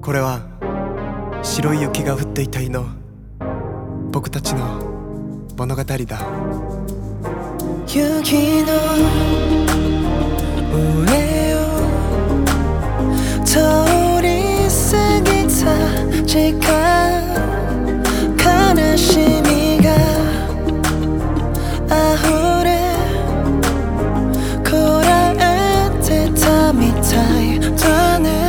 これは白い雪が降っていた日の僕たちの物語だ。 雪の上を通り過ぎた時間、悲しみが溢れこらえてたみたいだね。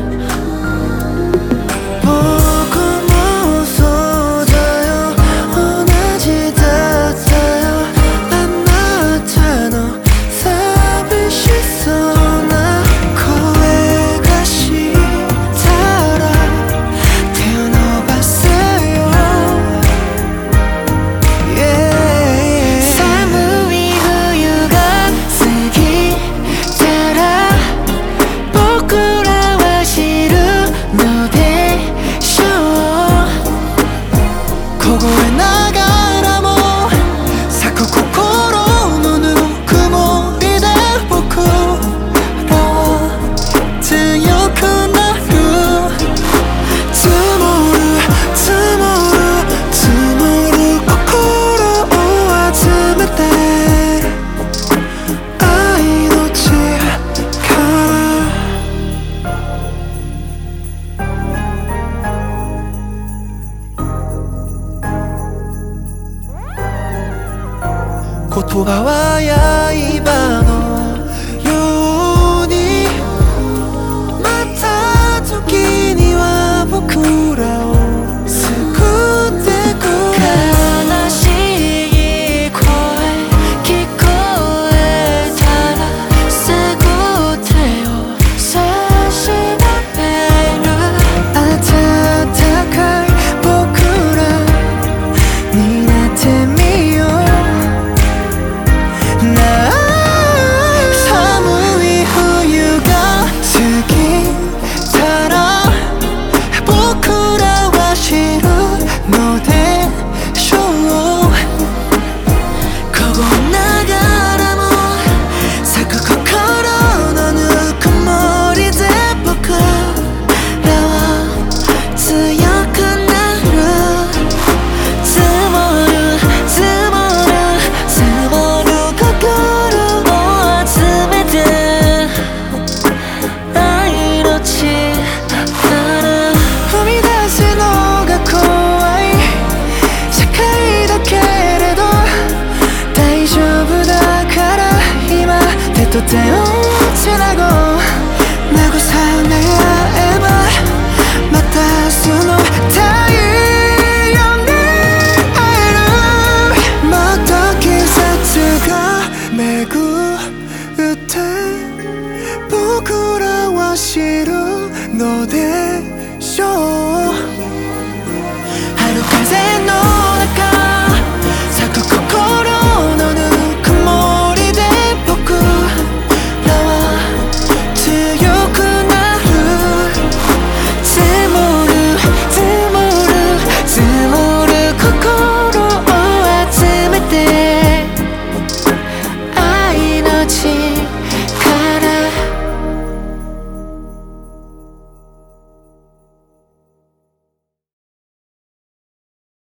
凍えながらも咲く心のぬくもりで僕らは強くなる。積もる積もる積もる心を集めて愛の言葉は刃のようにまた時には僕らを救ってくれ。悲しい声聞こえたらすぐ手を差し伸べる。温かい僕らになってみよう。寒い冬が過ぎたら僕らは知るのでしょう。凍えながらも咲く心のぬくもりで僕らは強くなる。積もる積もる積もる心を集めて愛の力。踏み出すのが怖い世界だけれど大丈夫だから今手と手をつなごう。慰め合えばまたその太陽に会える。また季節が巡って僕らは知るのでしょう。